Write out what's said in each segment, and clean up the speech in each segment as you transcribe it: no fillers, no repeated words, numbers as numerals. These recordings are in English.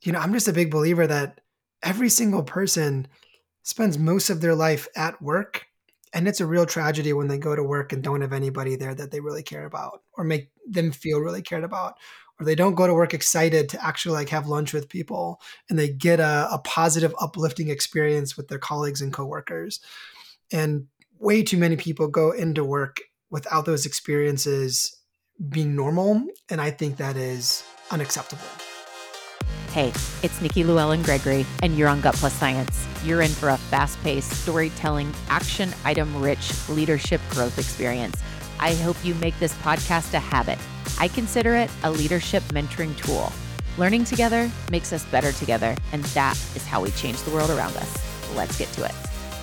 I'm just a big believer that every single person spends most of their life at work. And it's a real tragedy when they go to work and don't have anybody there that they really care about or make them feel really cared about. Or they don't go to work excited to actually like have lunch with people and they get a positive, uplifting experience with their colleagues and coworkers. And way too many people go into work without those experiences being normal. And I think that is unacceptable. Hey, it's Nikki Llewellyn Gregory, and you're on Gut Plus Science. You're in for a fast-paced, storytelling, action item-rich leadership growth experience. I hope you make this podcast a habit. I consider it a leadership mentoring tool. Learning together makes us better together, and that is how we change the world around us. Let's get to it.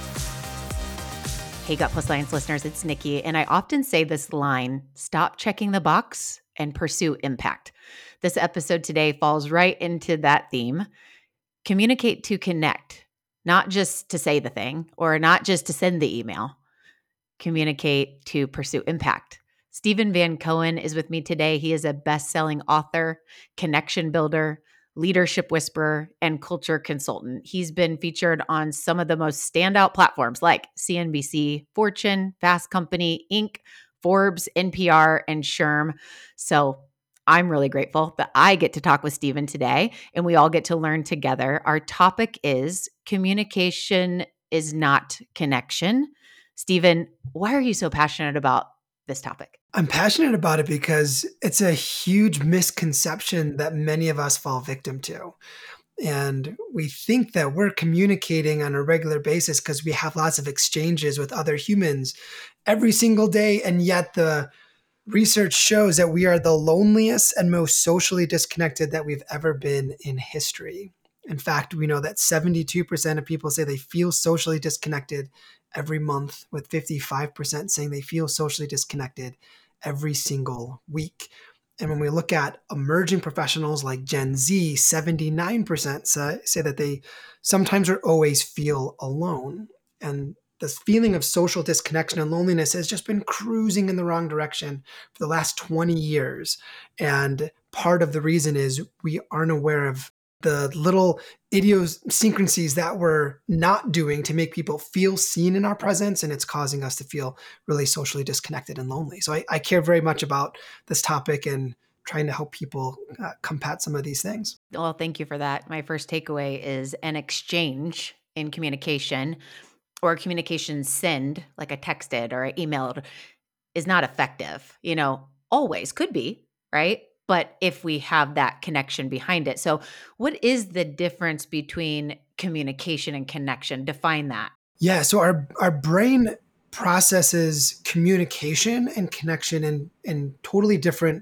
Hey, Gut Plus Science listeners, it's Nikki, and I often say this line, stop checking the box and pursue impact. This episode today falls right into that theme. Communicate to connect, not just to say the thing or not just to send the email. Communicate to pursue impact. Stephen Van Cohen is with me today. He is a best-selling author, connection builder, leadership whisperer, and culture consultant. He's been featured on some of the most standout platforms like CNBC, Fortune, Fast Company, Inc., Forbes, NPR, and SHRM. So I'm really grateful that I get to talk with Stephen today and we all get to learn together. Our topic is communication is not connection. Stephen, why are you so passionate about this topic? I'm passionate about it because it's a huge misconception that many of us fall victim to. And we think that we're communicating on a regular basis because we have lots of exchanges with other humans every single day. And yet the research shows that we are the loneliest and most socially disconnected that we've ever been in history. In fact, we know that 72% of people say they feel socially disconnected every month, with 55% saying they feel socially disconnected every single week. And when we look at emerging professionals like Gen Z, 79% say that they sometimes or always feel alone. And this feeling of social disconnection and loneliness has just been cruising in the wrong direction for the last 20 years. And part of the reason is we aren't aware of the little idiosyncrasies that we're not doing to make people feel seen in our presence. And it's causing us to feel really socially disconnected and lonely. So I care very much about this topic and trying to help people combat some of these things. Well, thank you for that. My first takeaway is an exchange in communication or communication send, like a texted or an emailed, is not effective. Always could be, right? But if we have that connection behind it. So, what is the difference between communication and connection? Define that. Yeah, so our brain processes communication and connection in totally different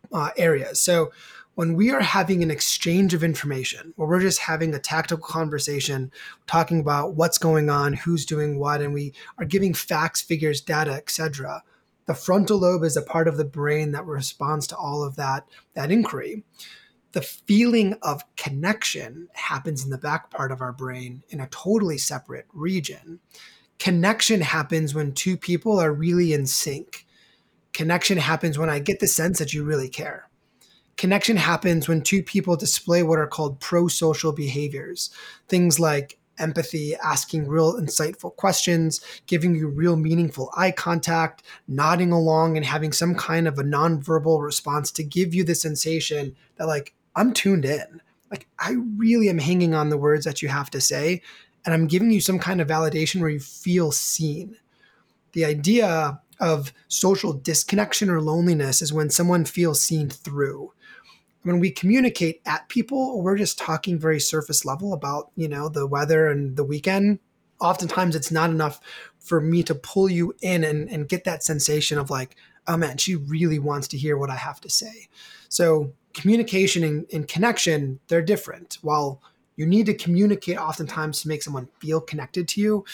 areas. So when we are having an exchange of information, where we're just having a tactical conversation, talking about what's going on, who's doing what, and we are giving facts, figures, data, etc., the frontal lobe is a part of the brain that responds to all of that inquiry. The feeling of connection happens in the back part of our brain in a totally separate region. Connection happens when two people are really in sync. Connection happens when I get the sense that you really care. Connection happens when two people display what are called pro-social behaviors. Things like empathy, asking real insightful questions, giving you real meaningful eye contact, nodding along and having some kind of a nonverbal response to give you the sensation that like, I'm tuned in. Like I really am hanging on the words that you have to say. And I'm giving you some kind of validation where you feel seen. The idea of social disconnection or loneliness is when someone feels seen through. When we communicate at people, we're just talking very surface level about, the weather and the weekend. Oftentimes it's not enough for me to pull you in and get that sensation of like, oh man, she really wants to hear what I have to say. So communication and connection, they're different. While you need to communicate oftentimes to make someone feel connected to you,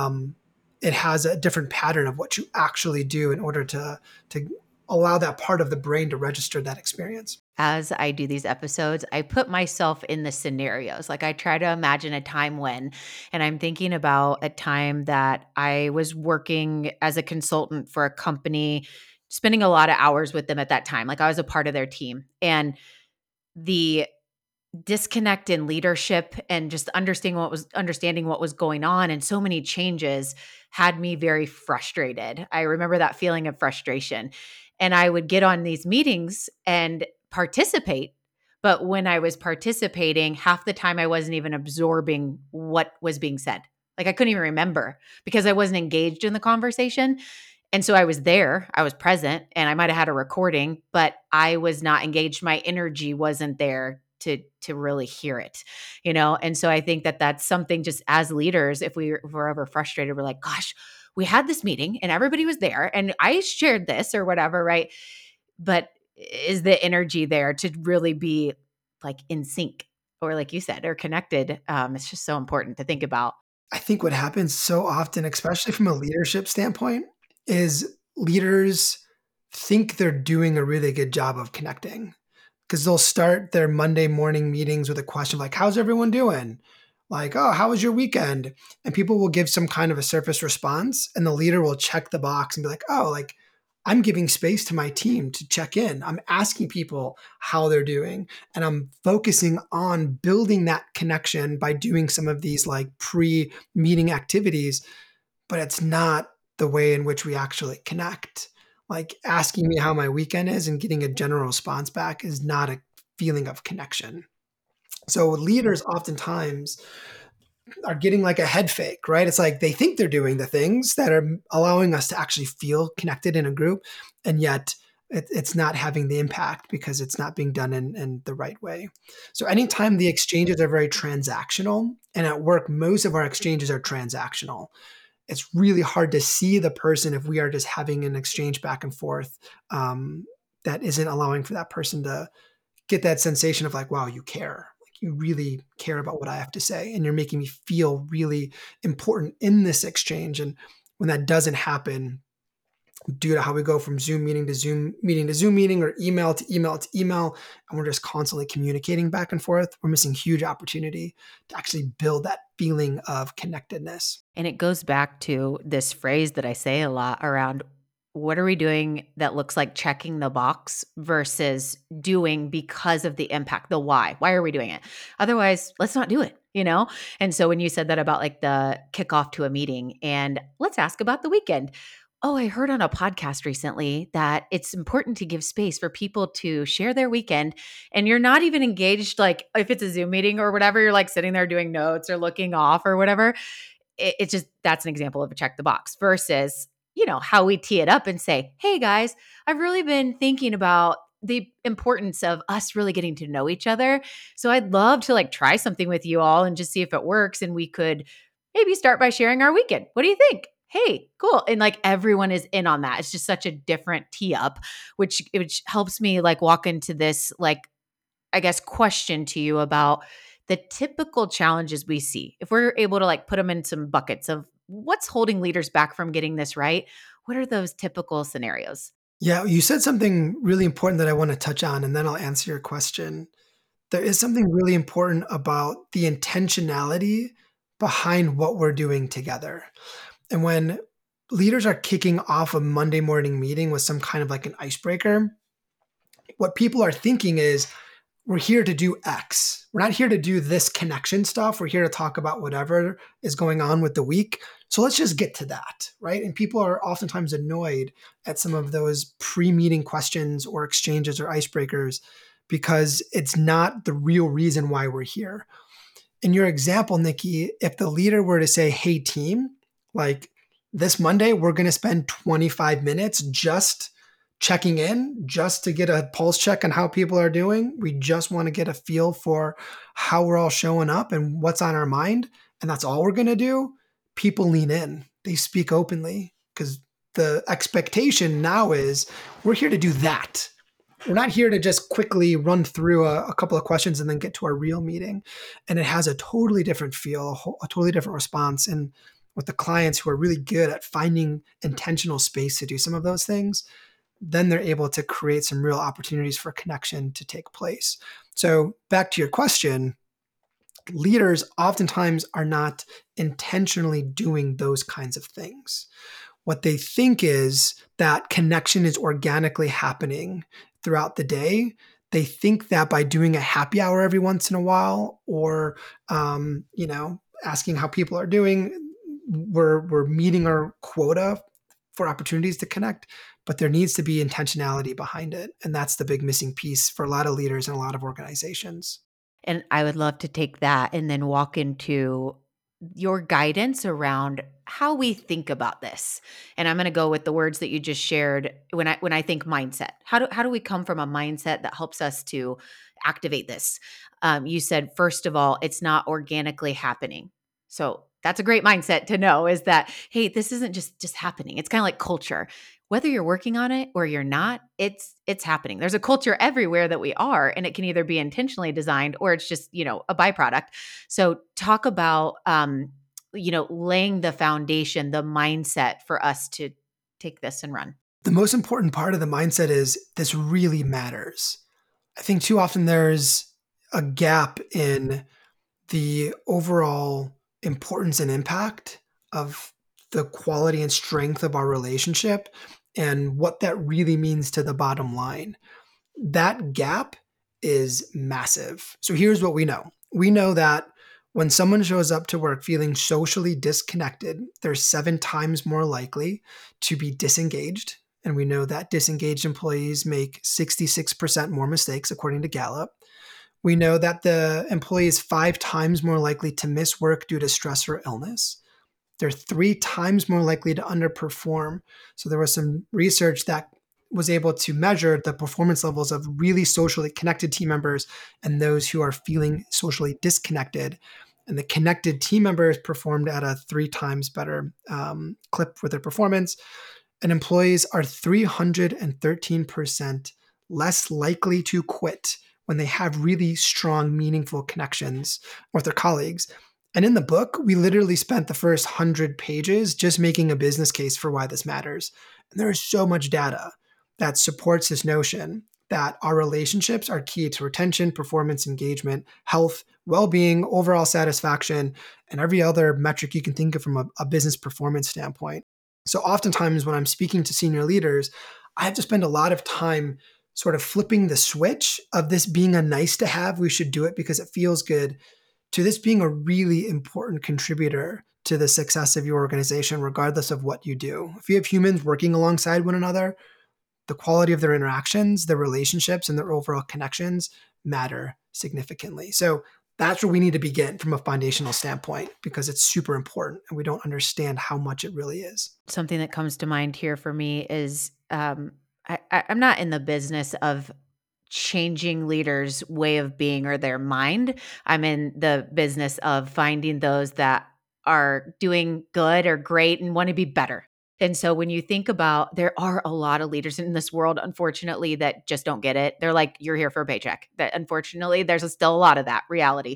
it has a different pattern of what you actually do in order to allow that part of the brain to register that experience. As I do these episodes, I put myself in the scenarios. Like I try to imagine a time when, and I'm thinking about a time that I was working as a consultant for a company, spending a lot of hours with them at that time. Like I was a part of their team. And the disconnect in leadership and just understanding what was going on, and so many changes had me very frustrated. I remember that feeling of frustration. And I would get on these meetings and participate, but when I was participating, half the time I wasn't even absorbing what was being said. Like I couldn't even remember because I wasn't engaged in the conversation. And so I was there, I was present, and I might have had a recording, but I was not engaged. My energy wasn't there to really hear it, you know? And so I think that that's something, just as leaders, if we're ever frustrated, we're like, gosh, we had this meeting and everybody was there and I shared this or whatever, right? But is the energy there to really be like in sync, or like you said, or connected? It's just so important to think about. I think what happens so often, especially from a leadership standpoint, is leaders think they're doing a really good job of connecting because they'll start their Monday morning meetings with a question like, how's everyone doing? Like, oh, how was your weekend? And people will give some kind of a surface response, and the leader will check the box and be like, oh, like, I'm giving space to my team to check in. I'm asking people how they're doing, and I'm focusing on building that connection by doing some of these like pre meeting activities, but it's not the way in which we actually connect. Like asking me how my weekend is and getting a general response back is not a feeling of connection. So leaders oftentimes are getting like a head fake, right? It's like they think they're doing the things that are allowing us to actually feel connected in a group, and yet it's not having the impact because it's not being done in the right way. So anytime the exchanges are very transactional, and at work, most of our exchanges are transactional, it's really hard to see the person if we are just having an exchange back and forth that isn't allowing for that person to get that sensation of like, wow, you care. Like you really care about what I have to say. And you're making me feel really important in this exchange. And when that doesn't happen, due to how we go from Zoom meeting to Zoom meeting to Zoom meeting, or email to email to email, and we're just constantly communicating back and forth, we're missing huge opportunity to actually build that feeling of connectedness. And it goes back to this phrase that I say a lot around, what are we doing that looks like checking the box versus doing because of the impact, the why. Why are we doing it? Otherwise, let's not do it, you know? And so when you said that about like the kickoff to a meeting and let's ask about the weekend. Oh, I heard on a podcast recently that it's important to give space for people to share their weekend, and you're not even engaged. Like if it's a Zoom meeting or whatever, you're like sitting there doing notes or looking off or whatever. It's just, that's an example of a check the box versus, you know, how we tee it up and say, hey guys, I've really been thinking about the importance of us really getting to know each other. So I'd love to like try something with you all and just see if it works. And we could maybe start by sharing our weekend. What do you think? Hey, cool. And like everyone is in on that. It's just such a different tee up, which helps me like walk into this, like, I guess, question to you about the typical challenges we see. If we're able to like put them in some buckets of what's holding leaders back from getting this right, what are those typical scenarios? Yeah, you said something really important that I want to touch on, and then I'll answer your question. There is something really important about the intentionality behind what we're doing together. And when leaders are kicking off a Monday morning meeting with some kind of like an icebreaker, what people are thinking is, we're here to do X. We're not here to do this connection stuff. We're here to talk about whatever is going on with the week. So let's just get to that, right? And people are oftentimes annoyed at some of those pre-meeting questions or exchanges or icebreakers because it's not the real reason why we're here. In your example, Nikki, if the leader were to say, hey, team, like this Monday, we're going to spend 25 minutes just checking in, just to get a pulse check on how people are doing. We just want to get a feel for how we're all showing up and what's on our mind. And that's all we're going to do. People lean in, they speak openly because the expectation now is we're here to do that. We're not here to just quickly run through a couple of questions and then get to our real meeting. And it has a totally different feel, a totally different response. And with the clients who are really good at finding intentional space to do some of those things, then they're able to create some real opportunities for connection to take place. So back to your question, leaders oftentimes are not intentionally doing those kinds of things. What they think is that connection is organically happening throughout the day. they think that by doing a happy hour every once in a while, or asking how people are doing, we're meeting our quota for opportunities to connect. But there needs to be intentionality behind it, and that's the big missing piece for a lot of leaders and a lot of organizations. And I would love to take that and then walk into your guidance around how we think about this. And I'm going to go with the words that you just shared when I think mindset. How do we come from a mindset that helps us to activate this? You said first of all, it's not organically happening. So that's a great mindset to know, is that, hey, this isn't just happening. It's kind of like culture. Whether you're working on it or you're not, it's happening. There's a culture everywhere that we are, and it can either be intentionally designed or it's just, a byproduct. So talk about laying the foundation, the mindset for us to take this and run. The most important part of the mindset is this really matters. I think too often there's a gap in the overall importance and impact of the quality and strength of our relationship and what that really means to the bottom line. That gap is massive. So here's what we know. We know that when someone shows up to work feeling socially disconnected, they're 7 times more likely to be disengaged. And we know that disengaged employees make 66% more mistakes, according to Gallup. We know that the employee is 5 times more likely to miss work due to stress or illness. They're 3 times more likely to underperform. So there was some research that was able to measure the performance levels of really socially connected team members and those who are feeling socially disconnected. And the connected team members performed at a 3 times better clip with their performance. And employees are 313% less likely to quit when they have really strong, meaningful connections with their colleagues. And in the book, we literally spent the first 100 pages just making a business case for why this matters. And there is so much data that supports this notion that our relationships are key to retention, performance, engagement, health, well-being, overall satisfaction, and every other metric you can think of from a business performance standpoint. So oftentimes when I'm speaking to senior leaders, I have to spend a lot of time sort of flipping the switch of this being a nice to have, we should do it because it feels good, to this being a really important contributor to the success of your organization, regardless of what you do. If you have humans working alongside one another, the quality of their interactions, their relationships, and their overall connections matter significantly. So that's where we need to begin from a foundational standpoint, because it's super important and we don't understand how much it really is. Something that comes to mind here for me is I'm not in the business of changing leaders' way of being or their mind. I'm in the business of finding those that are doing good or great and want to be better. And so when you think about, there are a lot of leaders in this world, unfortunately, that just don't get it. They're like, you're here for a paycheck. That unfortunately, there's still a lot of that reality.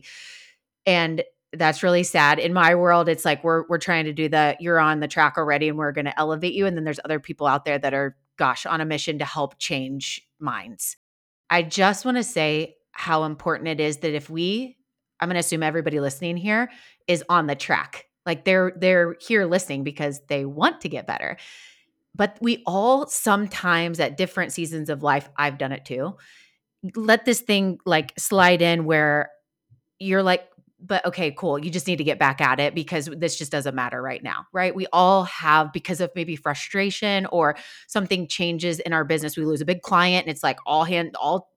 And that's really sad. In my world, it's like we're trying to do you're on the track already and we're going to elevate you. And then there's other people out there that are, on a mission to help change minds. I just want to say how important it is that I'm going to assume everybody listening here is on the track. Like they're here listening because they want to get better. But we all sometimes at different seasons of life, I've done it too, let this thing like slide in where you're like, but okay, cool. You just need to get back at it because this just doesn't matter right now, right? We all have, because of maybe frustration or something changes in our business, we lose a big client and it's like all hands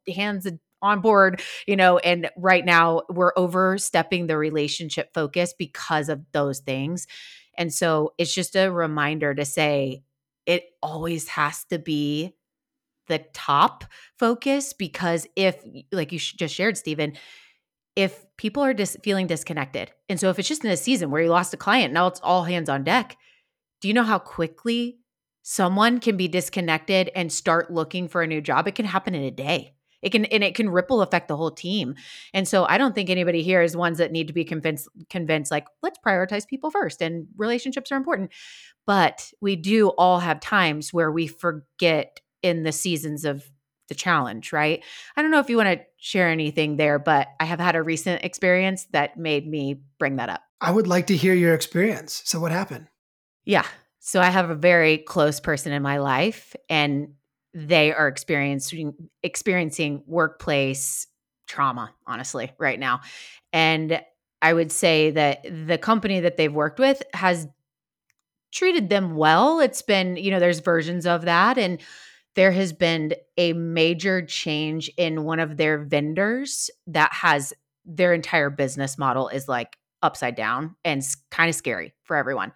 on board, and right now we're overstepping the relationship focus because of those things. And so it's just a reminder to say it always has to be the top focus, because if, like you just shared, Stephen, if people are feeling disconnected, and so if it's just in a season where you lost a client, now it's all hands on deck. Do you know how quickly someone can be disconnected and start looking for a new job? It can happen in a day. It can ripple affect the whole team. And so I don't think anybody here is ones that need to be convinced like, let's prioritize people first and relationships are important. But we do all have times where we forget in the seasons of the challenge, right? I don't know if you want to share anything there, but I have had a recent experience that made me bring that up. I would like to hear your experience. So what happened? Yeah. So I have a very close person in my life, and they are experiencing workplace trauma, honestly, right now. And I would say that the company that they've worked with has treated them well. It's been, there's versions of that. And there has been a major change in one of their vendors that has their entire business model is like upside down and kind of scary for everyone.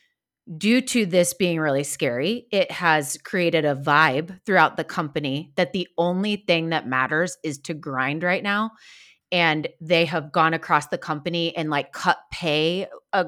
Due to this being really scary, it has created a vibe throughout the company that the only thing that matters is to grind right now. And they have gone across the company and like cut pay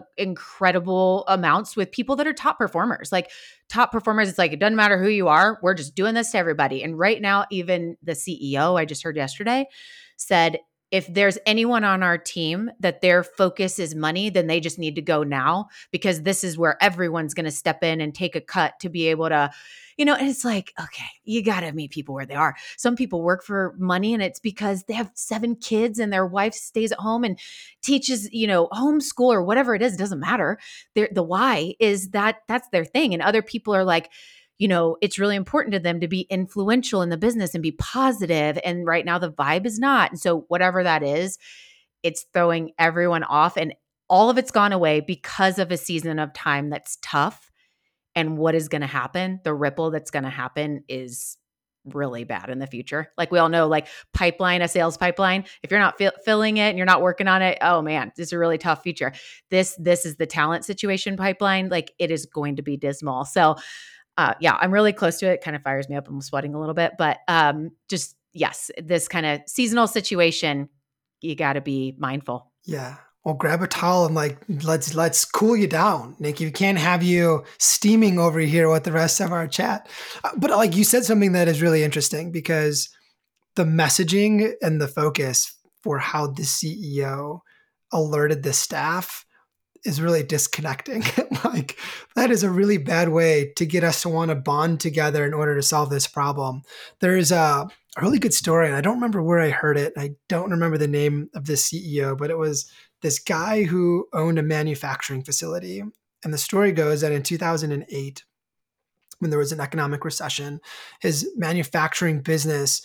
incredible amounts with people that are top performers. Like top performers, it's like, it doesn't matter who you are. We're just doing this to everybody. And right now, even the CEO, I just heard yesterday, said, if there's anyone on our team that their focus is money, then they just need to go now, because this is where everyone's going to step in and take a cut to be able to, and it's like, okay, you got to meet people where they are. Some people work for money and it's because they have 7 kids and their wife stays at home and teaches, homeschool or whatever it is. It doesn't matter. The why is that's their thing. And other people are like, it's really important to them to be influential in the business and be positive. And right now the vibe is not. And so whatever that is, it's throwing everyone off, and all of it's gone away because of a season of time that's tough. And what is going to happen, the ripple that's going to happen is really bad in the future. Like we all know, like a sales pipeline, if you're not filling it and you're not working on it, oh man, this is a really tough future. This is the talent situation pipeline. Like it is going to be dismal. So yeah, I'm really close to it. Kind of fires me up. I'm sweating a little bit, but just yes, this kind of seasonal situation, you got to be mindful. Yeah. Well, grab a towel and like let's cool you down, Nick. We can't have you steaming over here with the rest of our chat. But like you said something that is really interesting, because the messaging and the focus for how the CEO alerted the staff is really disconnecting. Like that is a really bad way to get us to want to bond together in order to solve this problem. There's a really good story, and I don't remember where I heard it. I don't remember the name of this CEO, but it was this guy who owned a manufacturing facility. And the story goes that in 2008, when there was an economic recession, his manufacturing business,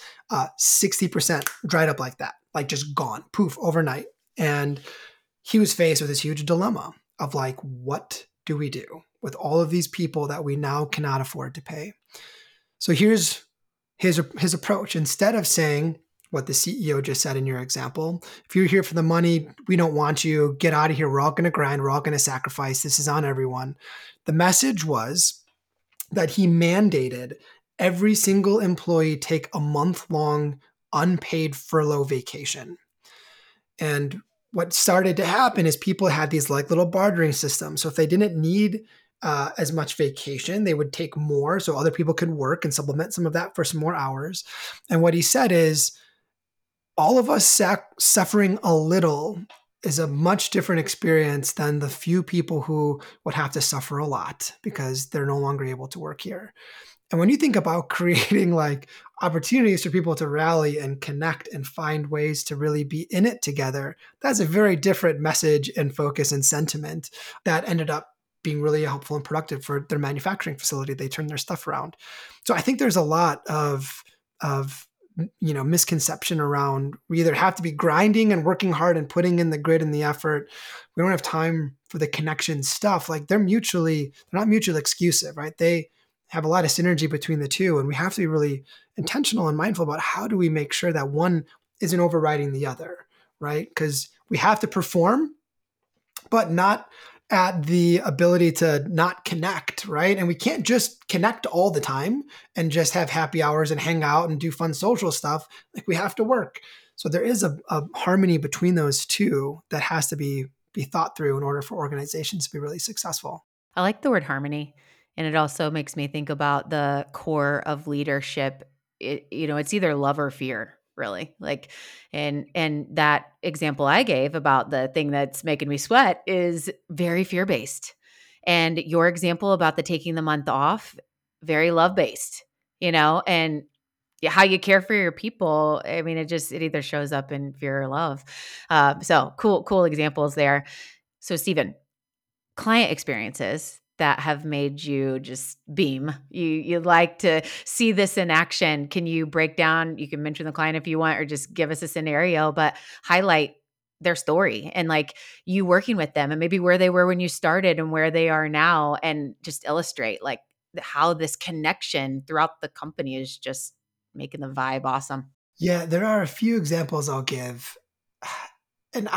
60% dried up like that, like just gone, poof, overnight. And he was faced with this huge dilemma of like, what do we do with all of these people that we now cannot afford to pay? So here's his approach. Instead of saying what the CEO just said in your example, if you're here for the money, we don't want you, get out of here. We're all going to grind. We're all going to sacrifice. This is on everyone. The message was that he mandated every single employee take a month-long unpaid furlough vacation. And what started to happen is people had these like little bartering systems. So if they didn't need as much vacation, they would take more so other people could work and supplement some of that for some more hours. And what he said is, all of us suffering a little is a much different experience than the few people who would have to suffer a lot because they're no longer able to work here. And when you think about creating like opportunities for people to rally and connect and find ways to really be in it together, that's a very different message and focus and sentiment that ended up being really helpful and productive for their manufacturing facility. They turned their stuff around. So I think there's a lot of misconception around, we either have to be grinding and working hard and putting in the grit and the effort. We don't have time for the connection stuff. Like they're not mutually exclusive, right? They have a lot of synergy between the two. And we have to be really intentional and mindful about how do we make sure that one isn't overriding the other, right? Because we have to perform, but not at the ability to not connect, right? And we can't just connect all the time and just have happy hours and hang out and do fun social stuff. Like we have to work. So there is a harmony between those two that has to be thought through in order for organizations to be really successful. I like the word harmony. And it also makes me think about the core of leadership. It's either love or fear, really. Like, and that example I gave about the thing that's making me sweat is very fear-based. And your example about the taking the month off, very love-based, and how you care for your people. I mean, it either shows up in fear or love. So cool examples there. So Stephen, client experiences, that have made you just beam? You like to see this in action. Can you break down, you can mention the client if you want, or just give us a scenario, but highlight their story and like you working with them and maybe where they were when you started and where they are now, and just illustrate like how this connection throughout the company is just making the vibe awesome. Yeah, there are a few examples I'll give. And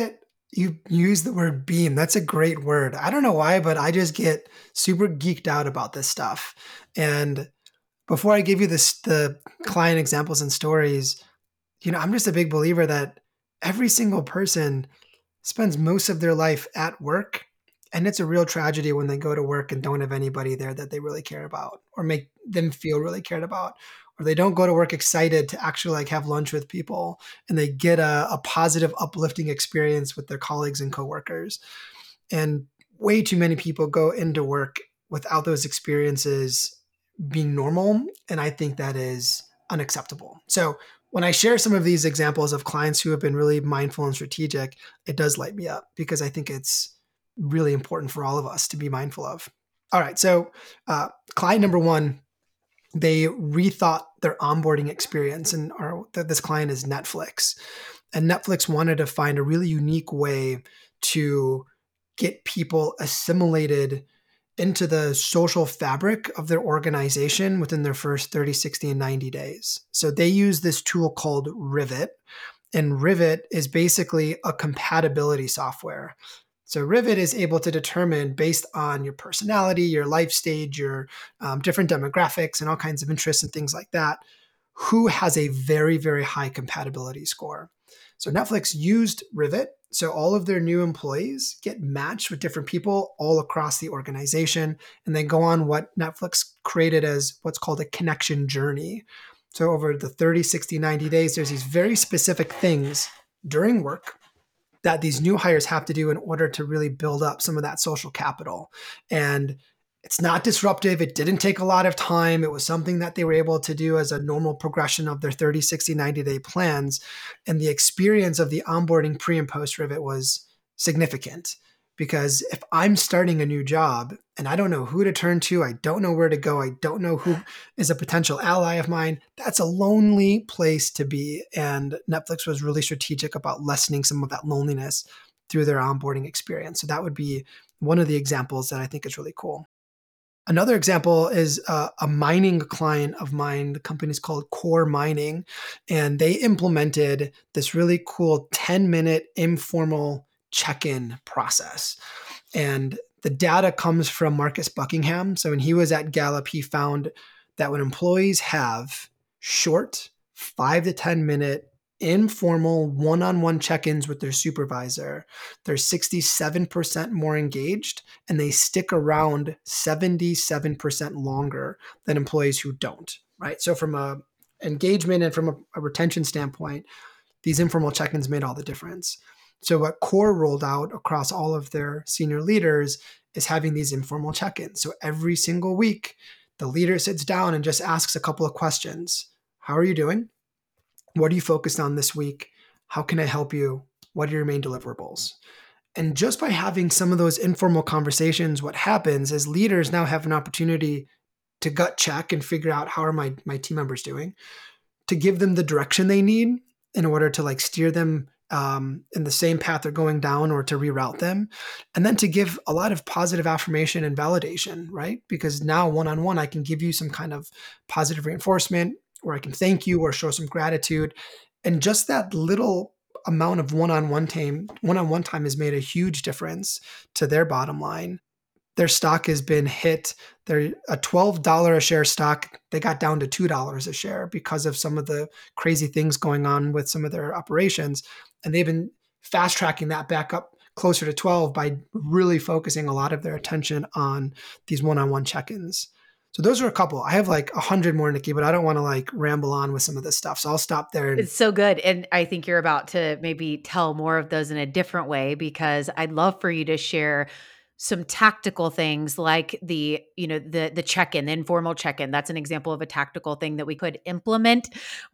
you use the word beam. That's a great word. I don't know why, but I just get super geeked out about this stuff. And before I give you the client examples and stories, I'm just a big believer that every single person spends most of their life at work. And it's a real tragedy when they go to work and don't have anybody there that they really care about or make them feel really cared about. Or they don't go to work excited to actually like have lunch with people and they get a positive, uplifting experience with their colleagues and coworkers. And way too many people go into work without those experiences being normal. And I think that is unacceptable. So when I share some of these examples of clients who have been really mindful and strategic, it does light me up because I think it's really important for all of us to be mindful of. All right. So, client number one, they rethought their onboarding experience, and this client is Netflix. And Netflix wanted to find a really unique way to get people assimilated into the social fabric of their organization within their first 30, 60, and 90 days. So they use this tool called Rivet. And Rivet is basically a compatibility software. So Rivet is able to determine based on your personality, your life stage, your different demographics, and all kinds of interests and things like that, who has a very, very high compatibility score. So Netflix used Rivet. So all of their new employees get matched with different people all across the organization, and they go on what Netflix created as what's called a connection journey. So over the 30, 60, 90 days, there's these very specific things during work that these new hires have to do in order to really build up some of that social capital. And it's not disruptive. It didn't take a lot of time. It was something that they were able to do as a normal progression of their 30, 60, 90-day plans. And the experience of the onboarding pre and post Rivet was significant. Because if I'm starting a new job and I don't know who to turn to, I don't know where to go, I don't know who is a potential ally of mine, that's a lonely place to be. And Netflix was really strategic about lessening some of that loneliness through their onboarding experience. So that would be one of the examples that I think is really cool. Another example is a mining client of mine. The company is called Core Mining, and they implemented this really cool 10-minute informal check-in process. And the data comes from Marcus Buckingham. So when he was at Gallup, he found that when employees have short 5 to 10 minute informal one-on-one check-ins with their supervisor, they're 67% more engaged and they stick around 77% longer than employees who don't, right? So from a engagement and from a retention standpoint, these informal check-ins made all the difference. So what Core rolled out across all of their senior leaders is having these informal check-ins. So every single week, the leader sits down and just asks a couple of questions. How are you doing? What are you focused on this week? How can I help you? What are your main deliverables? And just by having some of those informal conversations, what happens is leaders now have an opportunity to gut check and figure out how are my team members doing, to give them the direction they need in order to like steer them in the same path they're going down or to reroute them. And then to give a lot of positive affirmation and validation, right? Because now one-on-one, I can give you some kind of positive reinforcement, or I can thank you or show some gratitude. And just that little amount of one-on-one time has made a huge difference to their bottom line. Their stock has been hit. They're a $12 a share stock. They got down to $2 a share because of some of the crazy things going on with some of their operations. And they've been fast tracking that back up closer to 12 by really focusing a lot of their attention on these one-on-one check-ins. So those are a couple. I have like 100 more, Nikki, but I don't want to like ramble on with some of this stuff. So I'll stop there. It's so good. And I think you're about to maybe tell more of those in a different way, because I'd love for you to share some tactical things like the check-in, the informal check-in. That's an example of a tactical thing that we could implement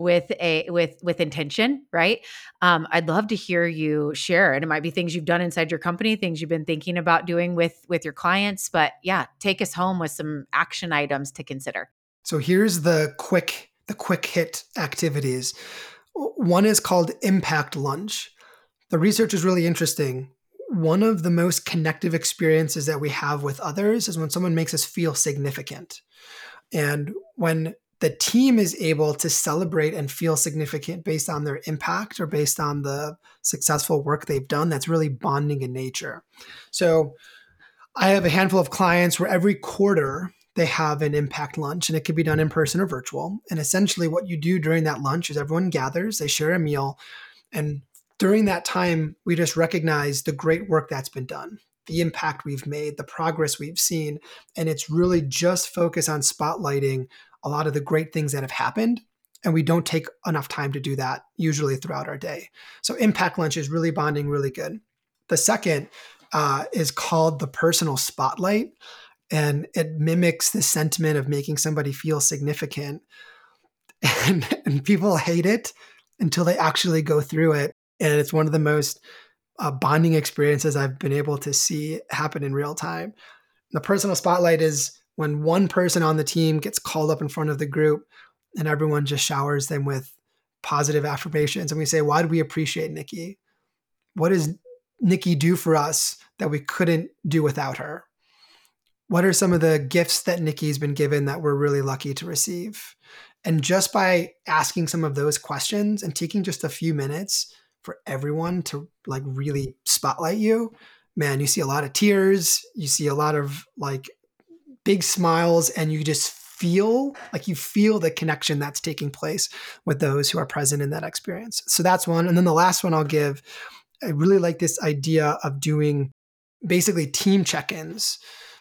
with intention, right? I'd love to hear you share, and it might be things you've done inside your company, things you've been thinking about doing with your clients. But yeah, take us home with some action items to consider. So here's the quick hit activities. One is called Impact Lunch. The research is really interesting. One of the most connective experiences that we have with others is when someone makes us feel significant. And when the team is able to celebrate and feel significant based on their impact or based on the successful work they've done, that's really bonding in nature. So I have a handful of clients where every quarter they have an impact lunch, and it can be done in person or virtual. And essentially, what you do during that lunch is everyone gathers, they share a meal, and during that time, we just recognize the great work that's been done, the impact we've made, the progress we've seen. And it's really just focus on spotlighting a lot of the great things that have happened. And we don't take enough time to do that usually throughout our day. So, impact lunch is really bonding, really good. The second is called the personal spotlight, and it mimics the sentiment of making somebody feel significant. And people hate it until they actually go through it. And it's one of the most bonding experiences I've been able to see happen in real time. The personal spotlight is when one person on the team gets called up in front of the group and everyone just showers them with positive affirmations. And we say, why do we appreciate Nikki? What does Nikki do for us that we couldn't do without her? What are some of the gifts that Nikki's been given that we're really lucky to receive? And just by asking some of those questions and taking just a few minutes for everyone to like really spotlight you, man, you see a lot of tears, you see a lot of like big smiles, and you just feel the connection that's taking place with those who are present in that experience. So that's one. And then the last one I'll give, I really like this idea of doing basically team check-ins.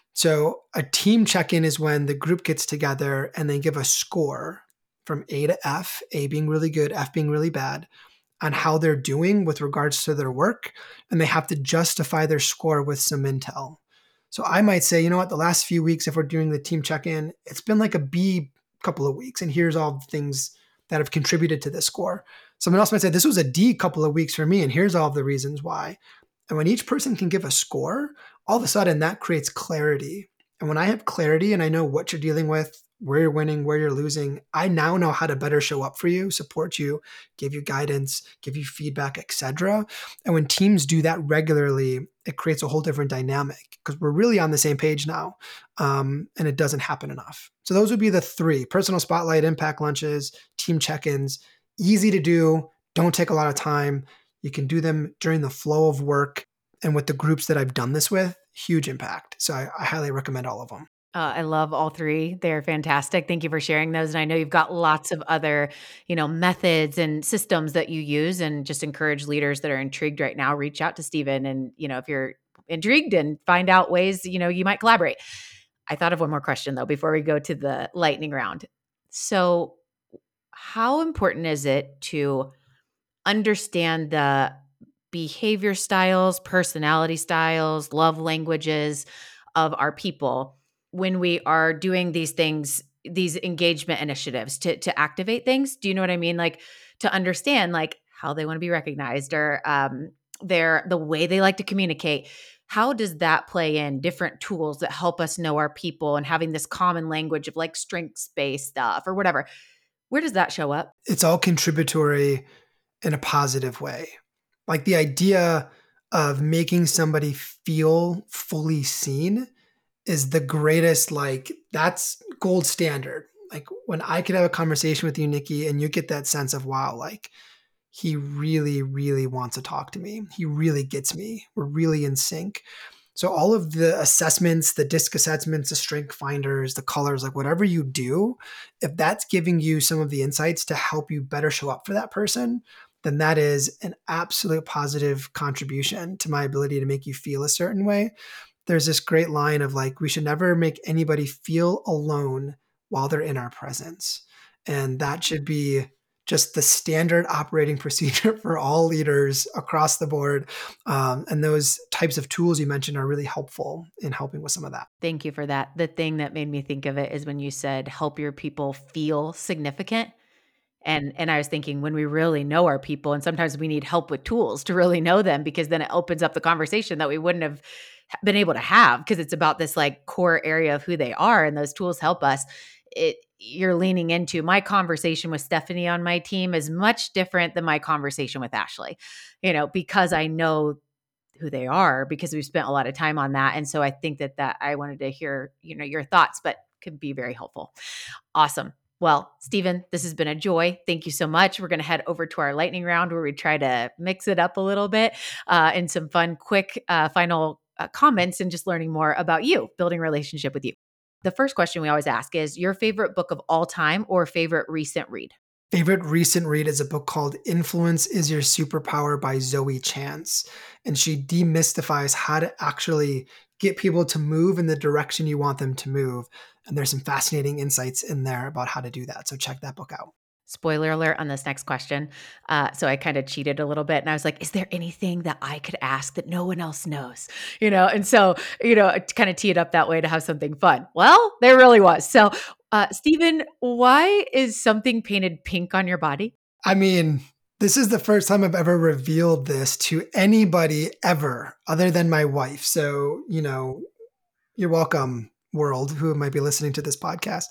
So a team check-in is when the group gets together and they give a score from A to F, A being really good, F being really bad, on how they're doing with regards to their work. And they have to justify their score with some intel. So I might say, you know what, the last few weeks, if we're doing the team check-in, it's been like a B couple of weeks. And here's all the things that have contributed to this score. Someone else might say, this was a D couple of weeks for me, and here's all the reasons why. And when each person can give a score, all of a sudden that creates clarity. And when I have clarity and I know what you're dealing with, where you're winning, where you're losing, I now know how to better show up for you, support you, give you guidance, give you feedback, etc. And when teams do that regularly, it creates a whole different dynamic because we're really on the same page now, and it doesn't happen enough. So those would be the three: personal spotlight, impact lunches, team check-ins. Easy to do, don't take a lot of time. You can do them during the flow of work. And with the groups that I've done this with, huge impact. So I highly recommend all of them. I love all three. They're fantastic. Thank you for sharing those. And I know you've got lots of other, methods and systems that you use, and just encourage leaders that are intrigued right now, reach out to Stephen. And, if you're intrigued, and find out ways, you might collaborate. I thought of one more question though, before we go to the lightning round. So how important is it to understand the behavior styles, personality styles, love languages of our people when we are doing these things, these engagement initiatives to activate things? Do you know what I mean? Like, to understand like how they want to be recognized, or the way they like to communicate. How does that play in different tools that help us know our people, and having this common language of like strengths-based stuff or whatever? Where does that show up? It's all contributory in a positive way. Like the idea of making somebody feel fully seen is the greatest, like that's gold standard. Like when I could have a conversation with you, Nikki, and you get that sense of, wow, like he really, really wants to talk to me. He really gets me. We're really in sync. So all of the assessments, the DISC assessments, the strength finders, the colors, like whatever you do, if that's giving you some of the insights to help you better show up for that person, then that is an absolute positive contribution to my ability to make you feel a certain way. There's this great line of like, we should never make anybody feel alone while they're in our presence. And that should be just the standard operating procedure for all leaders across the board. And those types of tools you mentioned are really helpful in helping with some of that. Thank you for that. The thing that made me think of it is when you said help your people feel significant. And I was thinking when we really know our people, and sometimes we need help with tools to really know them, because then it opens up the conversation that we wouldn't have been able to have, because it's about this like core area of who they are, and those tools help us. You're leaning into my conversation with Stephanie on my team is much different than my conversation with Ashley, because I know who they are, because we've spent a lot of time on that. And so I think that I wanted to hear, your thoughts, but could be very helpful. Awesome. Well, Stephen, this has been a joy. Thank you so much. We're going to head over to our lightning round where we try to mix it up a little bit and some fun, quick final comments and just learning more about you, building a relationship with you. The first question we always ask is your favorite book of all time or favorite recent read? Favorite recent read is a book called Influence is Your Superpower by Zoe Chance. And she demystifies how to actually get people to move in the direction you want them to move. And there's some fascinating insights in there about how to do that. So check that book out. Spoiler alert on this next question. So I kind of cheated a little bit and I was like, is there anything that I could ask that no one else knows? And so, kind of tee it up that way to have something fun. Well, there really was. So, Stephen, why is something painted pink on your body? I mean, this is the first time I've ever revealed this to anybody ever other than my wife. So, you're welcome, world, who might be listening to this podcast.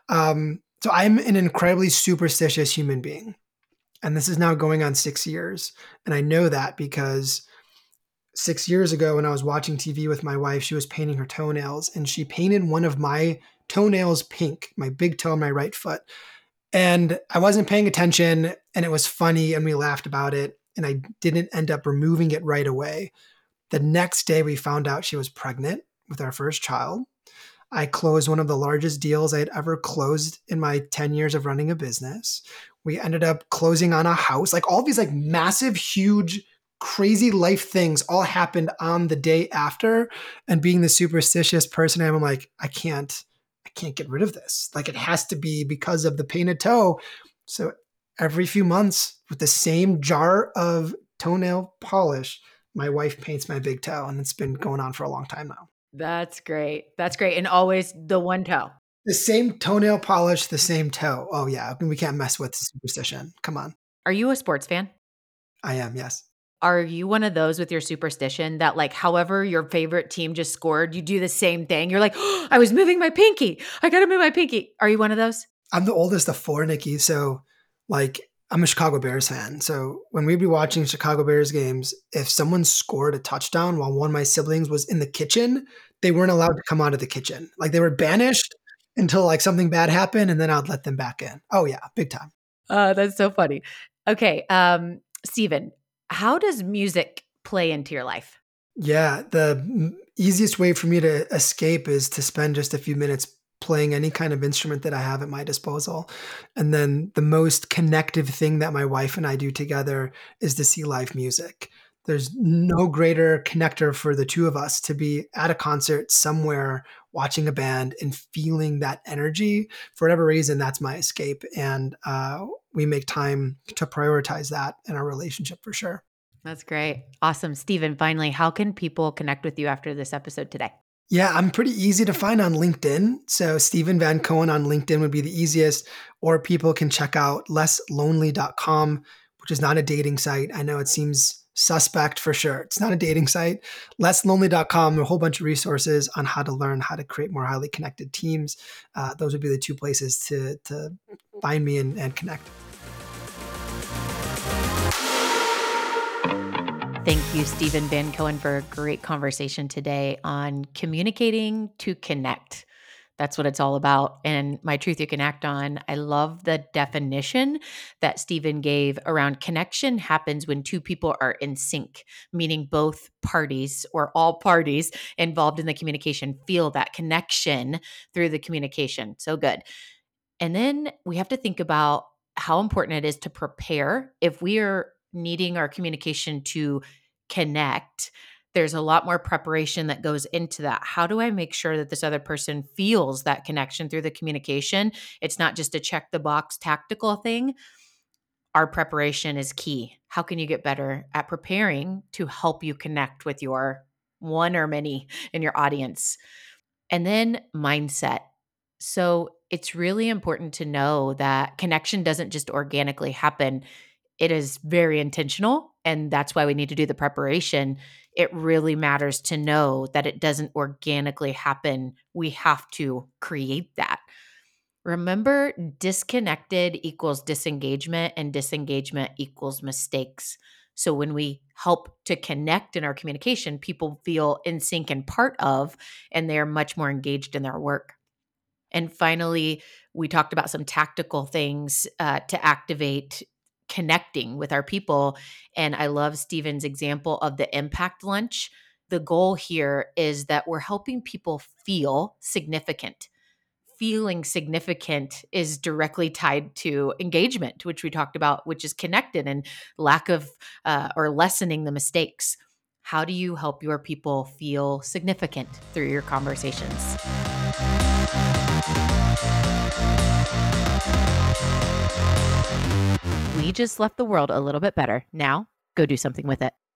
So I'm an incredibly superstitious human being. And this is now going on 6 years. And I know that because 6 years ago when I was watching TV with my wife, she was painting her toenails and she painted one of my toenails pink, my big toe on my right foot. And I wasn't paying attention and it was funny and we laughed about it. And I didn't end up removing it right away. The next day we found out she was pregnant with our first child. I closed one of the largest deals I had ever closed in my 10 years of running a business. We ended up closing on a house. Like all these like massive, huge, crazy life things all happened on the day after. And being the superstitious person I'm like, I can't get rid of this. Like it has to be because of the painted toe. So every few months with the same jar of toenail polish, my wife paints my big toe. And it's been going on for a long time now. That's great. That's great. And always the one toe. The same toenail polish, the same toe. Oh, yeah. We can't mess with superstition. Come on. Are you a sports fan? I am, yes. Are you one of those with your superstition that like however your favorite team just scored, you do the same thing? You're like, oh, I was moving my pinky. I got to move my pinky. Are you one of those? I'm the oldest of four, Nikki. So like I'm a Chicago Bears fan. So when we'd be watching Chicago Bears games, if someone scored a touchdown while one of my siblings was in the kitchen, they weren't allowed to come out of the kitchen. Like they were banished until like something bad happened and then I'd let them back in. Oh yeah, big time. That's so funny. Okay. Stephen, how does music play into your life? Yeah, the easiest way for me to escape is to spend just a few minutes playing any kind of instrument that I have at my disposal. And then the most connective thing that my wife and I do together is to see live music. There's no greater connector for the two of us to be at a concert somewhere watching a band and feeling that energy. For whatever reason, that's my escape. And we make time to prioritize that in our relationship for sure. That's great. Awesome. Stephen, finally, how can people connect with you after this episode today? Yeah, I'm pretty easy to find on LinkedIn. So Stephen Van Cohen on LinkedIn would be the easiest, or people can check out lesslonely.com, which is not a dating site. I know it seems suspect for sure. It's not a dating site. Lesslonely.com, a whole bunch of resources on how to learn how to create more highly connected teams. Those would be the two places to find me and connect. Thank you, Stephen Van Cohen, for a great conversation today on communicating to connect. That's what it's all about. And my truth you can act on. I love the definition that Stephen gave around connection happens when two people are in sync, meaning both parties or all parties involved in the communication feel that connection through the communication. So good. And then we have to think about how important it is to prepare if we are needing our communication to connect. There's a lot more preparation that goes into that. How do I make sure that this other person feels that connection through the communication? It's not just a check the box tactical thing. our preparation is key. How can you get better at preparing to help you connect with your one or many in your audience? And then mindset. So it's really important to know that connection doesn't just organically happen. It is very intentional. And that's why we need to do the preparation. It really matters to know that it doesn't organically happen. We have to create that. Remember, disconnected equals disengagement, and disengagement equals mistakes. So when we help to connect in our communication, people feel in sync and part of, and they are much more engaged in their work. And finally, we talked about some tactical things to activate connecting with our people. And I love Stephen's example of the impact lunch. The goal here is that we're helping people feel significant. Feeling significant is directly tied to engagement, which we talked about, which is connected, and lack of or lessening the mistakes. How do you help your people feel significant through your conversations? We just left the world a little bit better. Now, go do something with it.